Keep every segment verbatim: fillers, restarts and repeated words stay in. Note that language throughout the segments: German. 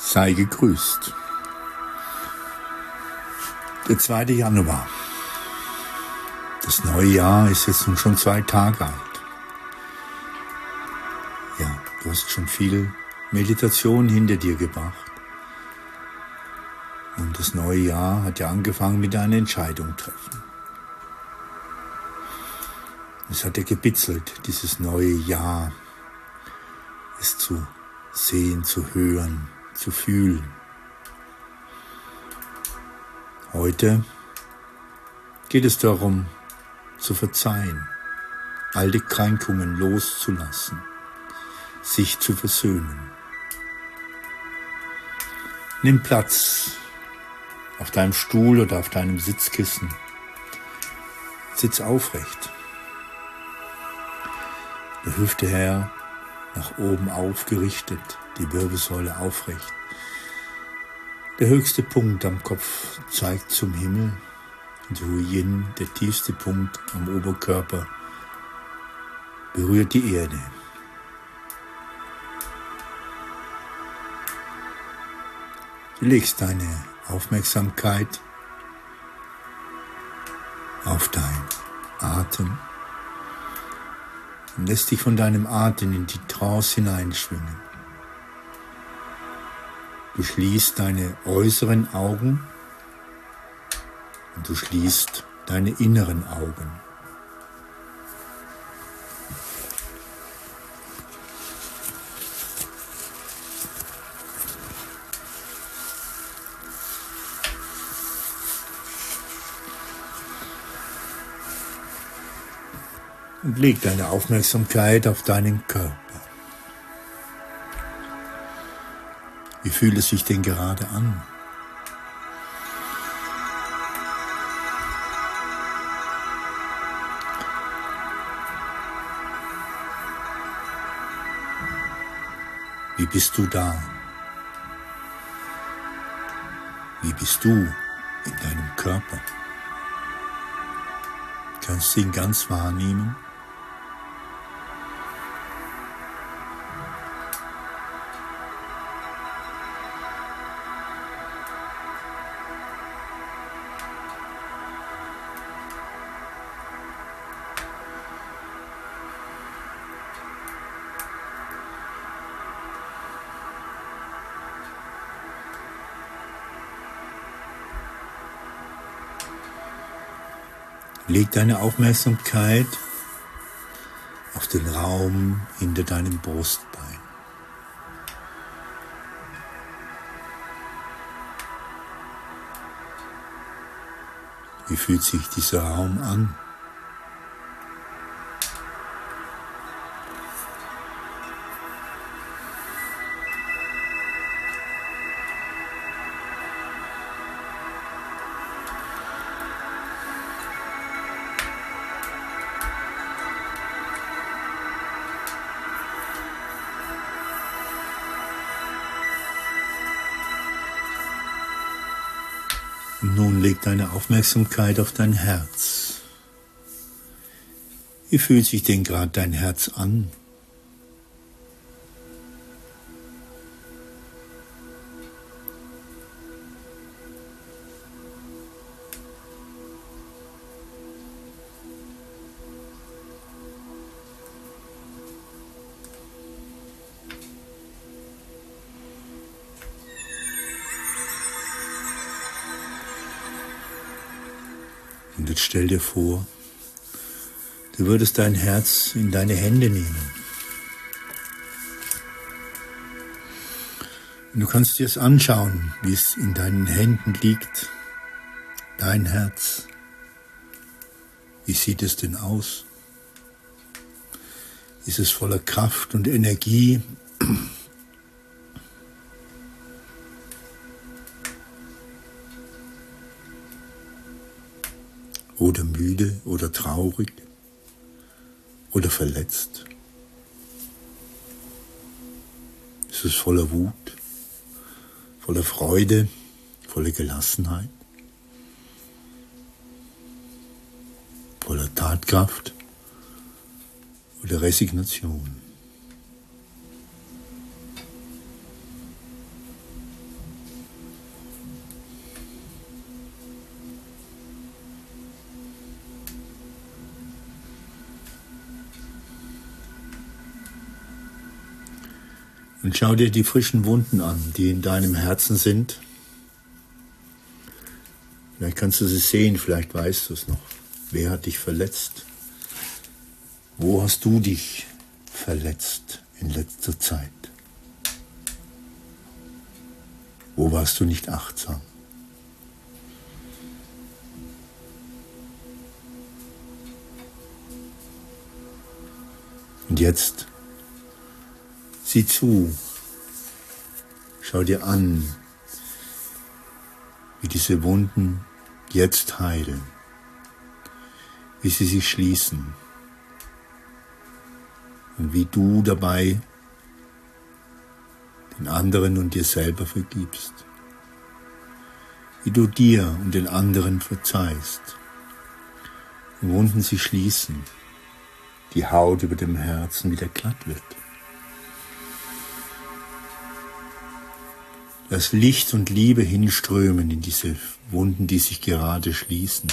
Sei gegrüßt. Der zweite Januar. Das neue Jahr ist jetzt nun schon zwei Tage alt. Ja, du hast schon viel Meditation hinter dir gebracht. Und das neue Jahr hat ja angefangen mit einer Entscheidung treffen. Es hat ja gebitzelt, dieses neue Jahr, es zu sehen, zu hören, zu fühlen. Heute geht es darum, zu verzeihen, alte Kränkungen loszulassen, sich zu versöhnen. Nimm Platz auf deinem Stuhl oder auf deinem Sitzkissen. Sitz aufrecht. Die Hüfte her, nach oben aufgerichtet, die Wirbelsäule aufrecht. Der höchste Punkt am Kopf zeigt zum Himmel und Hu Yin, der tiefste Punkt am Oberkörper, berührt die Erde. Du legst deine Aufmerksamkeit auf deinen Atem und lässt dich von deinem Atem in die Trance hineinschwingen. Du schließt deine äußeren Augen und du schließt deine inneren Augen. Und leg deine Aufmerksamkeit auf deinen Körper. Wie fühlt es sich denn gerade an? Wie bist du da? Wie bist du in deinem Körper? Kannst du ihn ganz wahrnehmen? Leg deine Aufmerksamkeit auf den Raum hinter deinem Brustbein. Wie fühlt sich dieser Raum an? Nun leg deine Aufmerksamkeit auf dein Herz. Wie fühlt sich denn gerade dein Herz an? Und jetzt stell dir vor, du würdest dein Herz in deine Hände nehmen. Und du kannst dir es anschauen, wie es in deinen Händen liegt. Dein Herz. Wie sieht es denn aus? Ist es voller Kraft und Energie? Oder müde oder traurig oder verletzt? Ist es voller Wut, voller Freude, voller Gelassenheit, voller Tatkraft oder Resignation? Und schau dir die frischen Wunden an, die in deinem Herzen sind. Vielleicht kannst du sie sehen, vielleicht weißt du es noch. Wer hat dich verletzt? Wo hast du dich verletzt in letzter Zeit? Wo warst du nicht achtsam? Und jetzt sieh zu, schau dir an, wie diese Wunden jetzt heilen, wie sie sich schließen und wie du dabei den anderen und dir selber vergibst, wie du dir und den anderen verzeihst und Wunden sich schließen, die Haut über dem Herzen wieder glatt wird. Lass Licht und Liebe hinströmen in diese Wunden, die sich gerade schließen.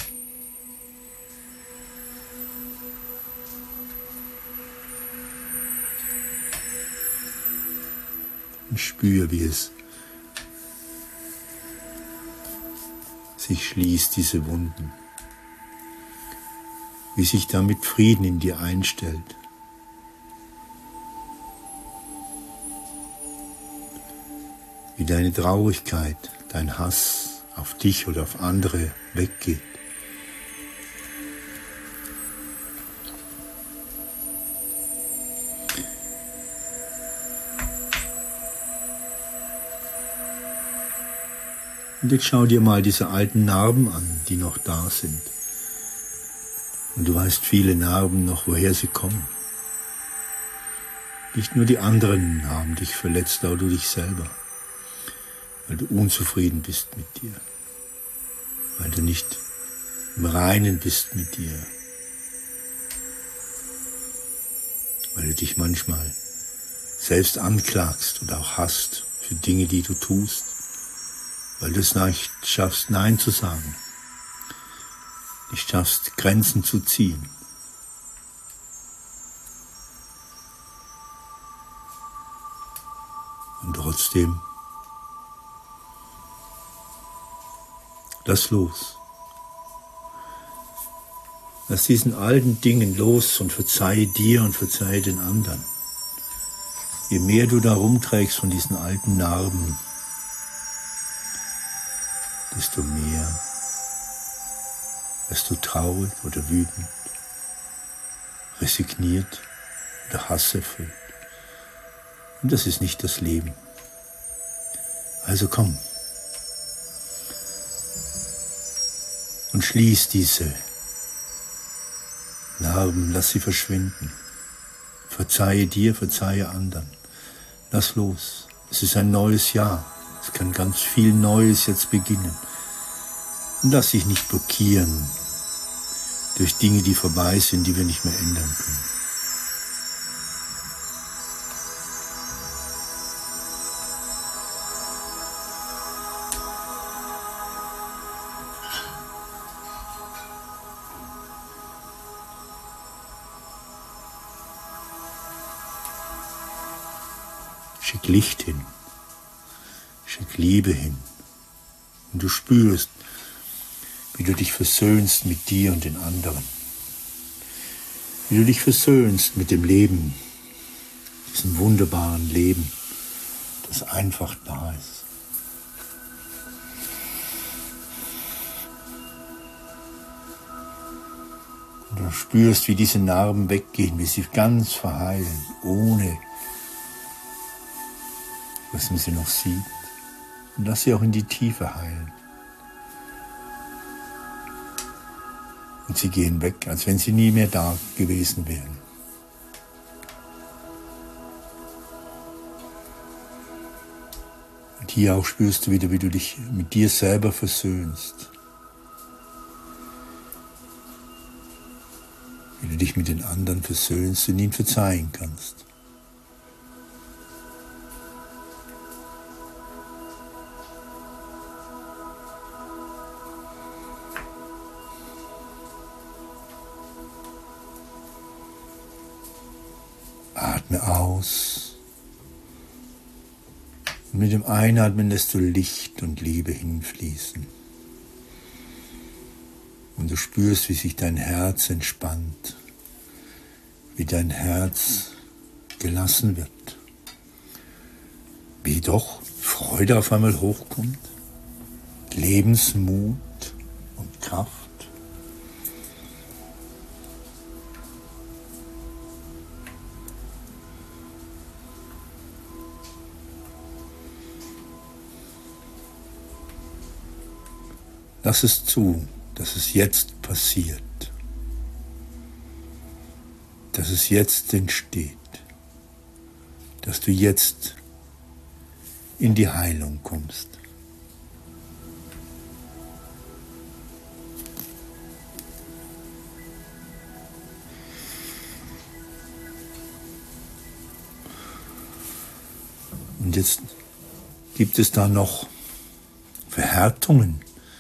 Und spür, wie es sich schließt, diese Wunden. Wie sich damit Frieden in dir einstellt. Wie deine Traurigkeit, dein Hass auf dich oder auf andere weggeht. Und jetzt schau dir mal diese alten Narben an, die noch da sind. Und du weißt viele Narben noch, woher sie kommen. Nicht nur die anderen haben dich verletzt, aber du dich selber. Weil du unzufrieden bist mit dir. Weil du nicht im Reinen bist mit dir. Weil du dich manchmal selbst anklagst und auch hasst für Dinge, die du tust. Weil du es nicht schaffst, Nein zu sagen. Nicht schaffst, Grenzen zu ziehen. Und trotzdem, lass los. Lass diesen alten Dingen los und verzeihe dir und verzeihe den anderen. Je mehr du da rumträgst von diesen alten Narben, desto mehr wirst du traurig oder wütend, resigniert oder hasserfüllt. Und das ist nicht das Leben. Also komm und schließ diese Narben, lass sie verschwinden. Verzeihe dir, verzeihe anderen. Lass los. Es ist ein neues Jahr. Es kann ganz viel Neues jetzt beginnen. Und lass dich nicht blockieren durch Dinge, die vorbei sind, die wir nicht mehr ändern können. Schick Licht hin, schick Liebe hin. Und du spürst, wie du dich versöhnst mit dir und den anderen. Wie du dich versöhnst mit dem Leben, diesem wunderbaren Leben, das einfach da ist. Und du spürst, wie diese Narben weggehen, wie sie ganz verheilen, ohne dass man sie noch sieht. Und lass sie auch in die Tiefe heilen. Und sie gehen weg, als wenn sie nie mehr da gewesen wären. Und hier auch spürst du wieder, wie du dich mit dir selber versöhnst. Wie du dich mit den anderen versöhnst und ihnen verzeihen kannst. Atme aus Und mit dem Einatmen lässt du Licht und Liebe hinfließen. Und du spürst, wie sich dein Herz entspannt, wie dein Herz gelassen wird, wie doch Freude auf einmal hochkommt, Lebensmut und Kraft. Lass es zu, dass es jetzt passiert, dass es jetzt entsteht, dass du jetzt in die Heilung kommst. Und jetzt gibt es da noch Verhärtungen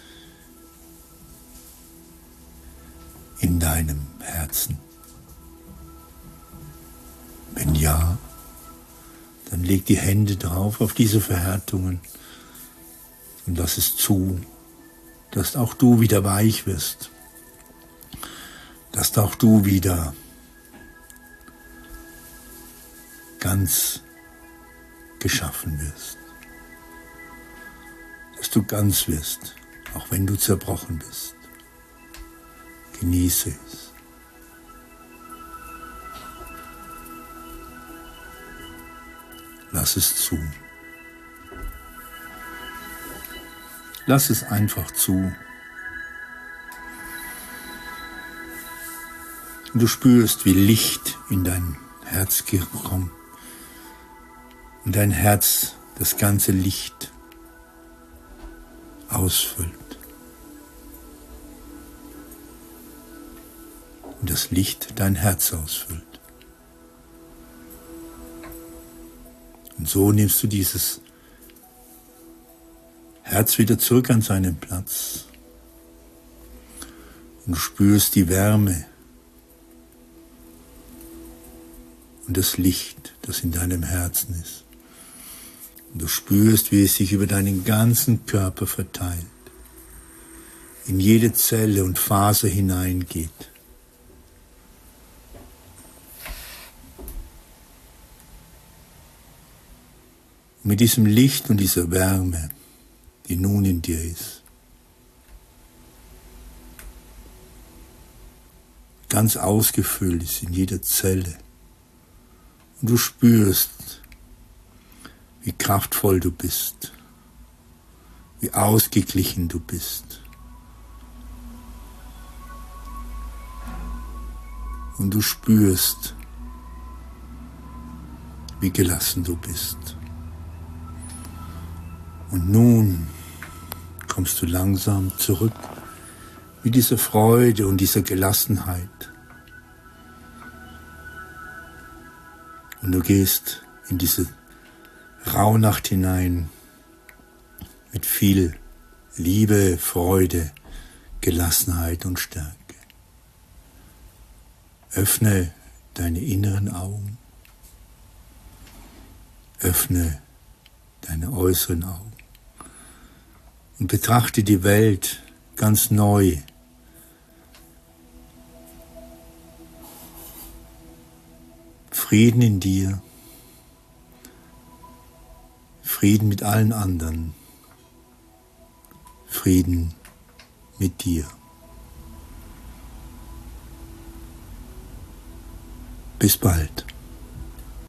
in deinem Herzen. Wenn ja, dann leg die Hände drauf auf diese Verhärtungen und lass es zu, dass auch du wieder weich wirst, dass auch du wieder ganz geschaffen wirst, dass du ganz wirst, auch wenn du zerbrochen bist. Genieße es. Lass es zu. Lass es einfach zu. Und du spürst, wie Licht in dein Herz kommt. Und dein Herz das ganze Licht ausfüllt. Und das Licht dein Herz ausfüllt. Und so nimmst du dieses Herz wieder zurück an seinen Platz. Und du spürst die Wärme und das Licht, das in deinem Herzen ist. Und du spürst, wie es sich über deinen ganzen Körper verteilt, in jede Zelle und Faser hineingeht. Und mit diesem Licht und dieser Wärme, die nun in dir ist, ganz ausgefüllt ist in jeder Zelle. Und du spürst, wie kraftvoll du bist, wie ausgeglichen du bist. Und du spürst, wie gelassen du bist. Und nun kommst du langsam zurück mit dieser Freude und dieser Gelassenheit. Und du gehst in diese Rauhnacht hinein mit viel Liebe, Freude, Gelassenheit und Stärke. Öffne deine inneren Augen. Öffne deine äußeren Augen. Und betrachte die Welt ganz neu. Frieden in dir. Frieden mit allen anderen. Frieden mit dir. Bis bald.